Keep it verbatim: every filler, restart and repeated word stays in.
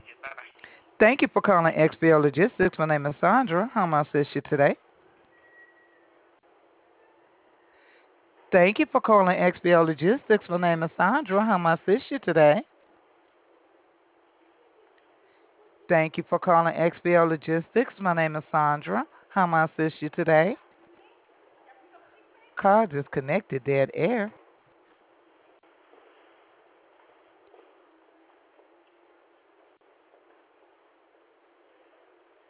Thank you for calling X B O Logistics. My name is Sandra. How may I assist you today? Thank you for calling X B O Logistics. My name is Sandra. How may I assist you today? Thank you for calling X B O Logistics. My name is Sandra. How may I assist you today? Call disconnected, dead air.